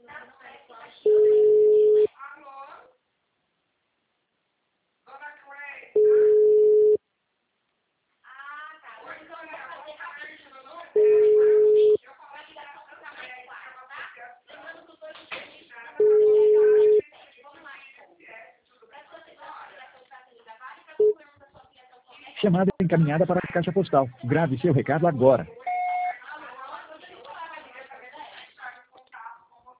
Chamada encaminhada para a caixa postal. Grave seu recado agora.